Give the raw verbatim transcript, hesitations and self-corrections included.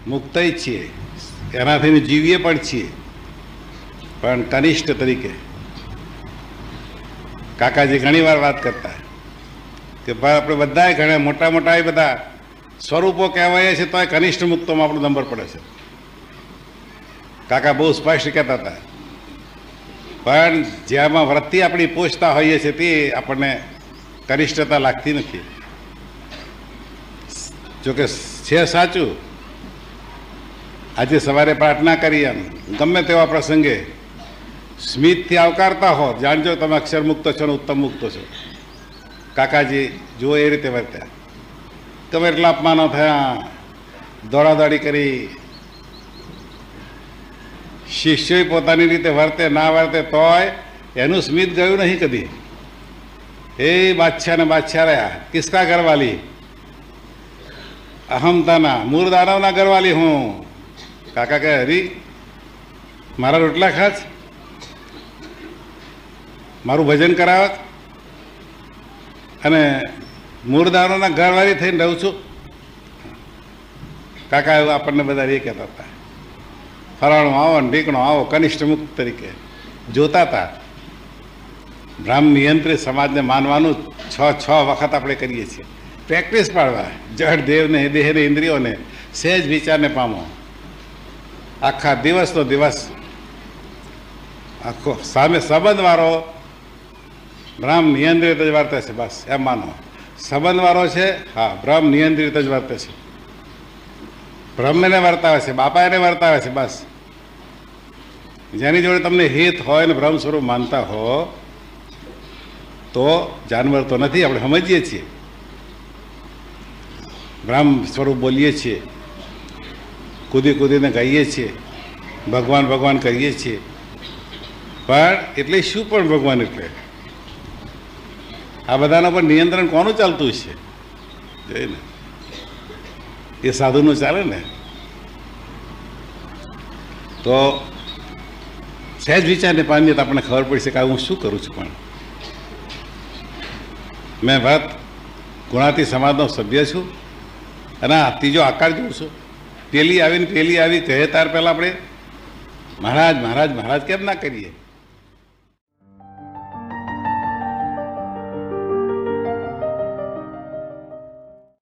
મુક્ત છીએ, એનાથી જીવીએ પણ છીએ, પણ કનિષ્ઠ તરીકે. કાકાજી ઘણી વાર વાત કરતા કે ભાઈ આપણે બધા ઘણા મોટા મોટા એ બધા સ્વરૂપો કહેવાય છે તો એ કનિષ્ઠ મુક્તોમાં આપણો નંબર પડે છે. કાકા બહુ સ્પષ્ટ કહેતા હતા. પણ જેમાં વૃત્તિ આપણી પોષતા હોઈએ છીએ તે આપણને કનિષ્ઠતા લાગતી નથી. જોકે છે સાચું. આજે સવારે પ્રાર્થના કરી એમ ગમે તેવા પ્રસંગે સ્મિતથી આવકારતા હો, જાણજો તમે અક્ષર મુક્ત છો ને ઉત્તમ મુક્ત છો. કાકાજી જુઓ એ રીતે વર્ત્યા. ગમે એટલા અપમાનો થયા, દોડાદોડી કરી, શિષ્યો પોતાની રીતે વર્તે ના વર્તે તોય એનું સ્મિત ગયું નહીં કદી. એ બાદશાહ ને બાદશાહ રહ્યા. કિસકા ઘરવાલી? અહમતાના મૂળ દાનવના ઘરવાલી હું. કાકા કહે હરી મારા રોટલા ખાચ, મારું ભજન કરાવત અને મૂળ દાનવના ઘરવાળી થઈને રહું છું. કાકા એવું આપણને બધા એ કહેતા હતા. ફરાણો આવો ને ઢીકણો આવો, કનિષ્ઠ મુક્ત તરીકે જોતા હતા. બ્રાહ્મ નિયંત્રિત સમાજને માનવાનું છ છ વખત આપણે કરીએ છીએ. પ્રેક્ટિસ પાડવા જળ દેવને દેહને ઇન્દ્રિયોને સહેજ વિચારને પામો. આખા દિવસનો દિવસ આખો સામે સંબંધવાળો બ્રહ્મ નિયંત્રિત જ વર્તે છે. બસ એમ માનો સંબંધવાળો છે. હા, બ્રહ્મ નિયંત્રિત જ વર્તે છે. બ્રહ્મને વર્તાવે છે, બાપા એને વર્તાવે છે. બસ જેની જોડે તમને હિત હોય ને બ્રહ્મ સ્વરૂપ માનતા હો તો જાનવર તો નથી. આપણે સમજીએ છીએ, બ્રહ્મ સ્વરૂપ બોલીએ છીએ, કૂદી કૂદીને ગાઈએ છીએ, ભગવાન ભગવાન કહીએ છીએ. પણ એટલે શું પણ ભગવાન એટલે આ બધાના પર નિયંત્રણ કોનું ચાલતું છે? જોઈને એ સાધુનું ચાલે ને. તો સહેજ વિચારને પામીએ તો આપણને ખબર પડશે કે હું શું કરું છું. પણ મેં ભરત ગુણાતી સમાજનો સભ્ય છું અને આ ત્રીજો આકાર જોઉં છું. પેલી આવીને પેલી આવી કહે તાર પહેલાં આપણે મહારાજ મહારાજ મહારાજ કેમ ના કરીએ?